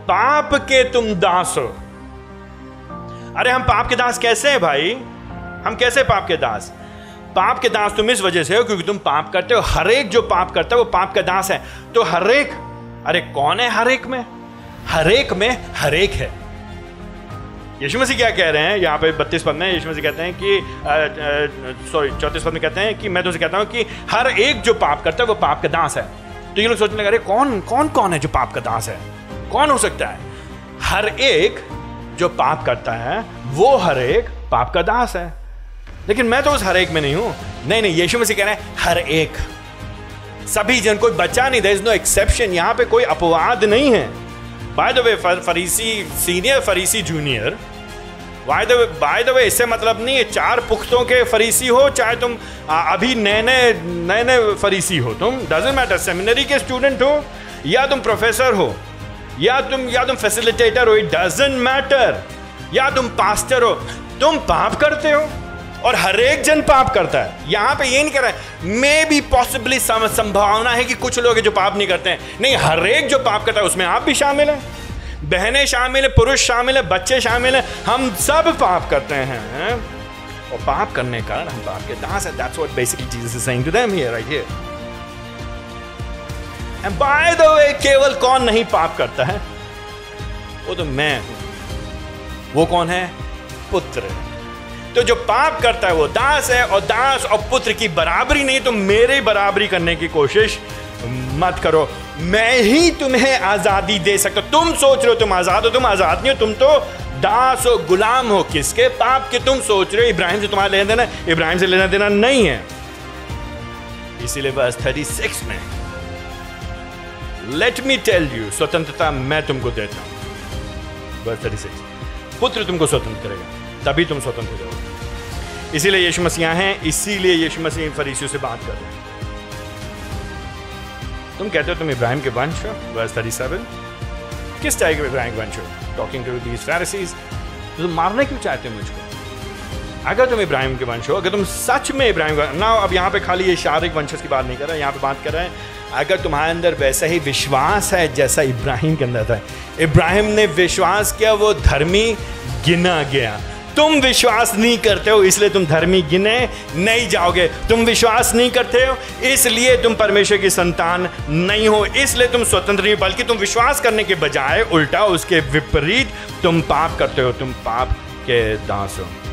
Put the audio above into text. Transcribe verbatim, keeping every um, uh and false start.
पाप के तुम दास हो। अरे हम पाप के दास कैसे हैं भाई? हम कैसे पाप के दास? पाप के दास तुम इस वजह से हो क्योंकि तुम पाप करते हो। हर एक जो पाप करता है वो पाप का दास है। तो हर एक, अरे कौन है हर एक में? हर एक में हर एक है। यीशु मसीह क्या कह रहे हैं यहाँ पे बत्तीस पद में? यीशु मसीह कहते हैं कि सॉरी चौंतीस पद में कहते हैं कि मैं तुमसे कहता हूँ कि हर एक जो पाप करता है वो पाप का दास है। तो ये लोग सोचने लगे, अरे कौन कौन कौन है जो पाप का दास है? कौन हो सकता है? हर एक जो पाप करता है वो हर एक पाप का दास है। लेकिन मैं तो उस हर एक में नहीं हूं। नहीं नहीं, यीशु मसीह कह रहे हैं हर एक, सभी जन, कोई बच्चा नहीं, देयर इज नो एक्सेप्शन। यहां पे कोई अपवाद नहीं है। बाय द वे, फरीसी सीनियर, फरीसी junior, by the way by the way इससे मतलब नहीं है चार पुख्तों के फरीसी हो चाहे तुम अभी नए नए नए नए फरीसी हो, तुम डजंट मैटर, सेमिनरी के स्टूडेंट हो या तुम प्रोफेसर हो या तुम या तुम फैसिलिटेटर हो, इट डजंट मैटर, या तुम पास्टर हो, तुम पाप करते हो और हर एक जन पाप करता है। यहां पे ये नहीं कह रहा है मे बी पॉसिबली संभावना है कि कुछ लोग जो पाप नहीं करते हैं, नहीं, हर एक जो पाप करता है उसमें आप भी शामिल हैं, बहनें शामिल है, पुरुष शामिल है, बच्चे शामिल है, हम सब पाप करते हैं और पाप करने का हम पाप के दास हैं। That's what basically Jesus is saying to them here, right here. And by the way, केवल कौन नहीं पाप करता है? वो तो मैं हूं। वो कौन है? पुत्र। तो जो पाप करता है वो दास है, और दास और पुत्र की बराबरी नहीं, तो मेरी बराबरी करने की कोशिश मत करो। मैं ही तुम्हें आजादी दे सकता। तुम सोच रहे हो तुम आजाद हो, तुम आजाद नहीं हो, तुम तो दास हो, गुलाम हो। किसके? पाप के। तुम सोच रहे हो इब्राहिम से तुम्हारा लेना देना, इब्राहिम से लेना देना नहीं है। इसीलिए वर्स छत्तीस में, लेट मी टेल यू, स्वतंत्रता मैं तुमको देता हूं। वर्स छत्तीस, पुत्र तुमको स्वतंत्र करेगा, तभी तुम स्वतंत्र हो जाओगे। इसीलिए यीशु मसीह हैं, इसीलिए यीशु मसीह फरीसियों से बात कर रहे हैं। तुम कहते हो तुम इब्राहिम के वंश हो, वर्स सैंतीस, किस टाइप के इब्राहिम के वंश हो? टॉकिंग टू दीस फरीसीज, तुम मारना क्यों चाहते हो मुझको? अगर तुम इब्राहिम के वंश हो, अगर तुम सच में इब्राहिम का ना, अब यहाँ पे खाली ये शारीरिक वंशज की बात नहीं कर रहा है, यहाँ पे बात कर रहे हैं अगर तुम्हारे अंदर वैसा ही विश्वास है जैसा इब्राहिम के अंदर था। इब्राहिम ने विश्वास किया, वो धर्मी गिना गया। तुम विश्वास नहीं करते हो इसलिए तुम धर्मी गिने नहीं जाओगे। तुम विश्वास नहीं करते हो इसलिए तुम परमेश्वर की संतान नहीं हो, इसलिए तुम स्वतंत्र नहीं, बल्कि तुम विश्वास करने के बजाय उल्टा उसके विपरीत तुम पाप करते हो, तुम पाप के दास हो।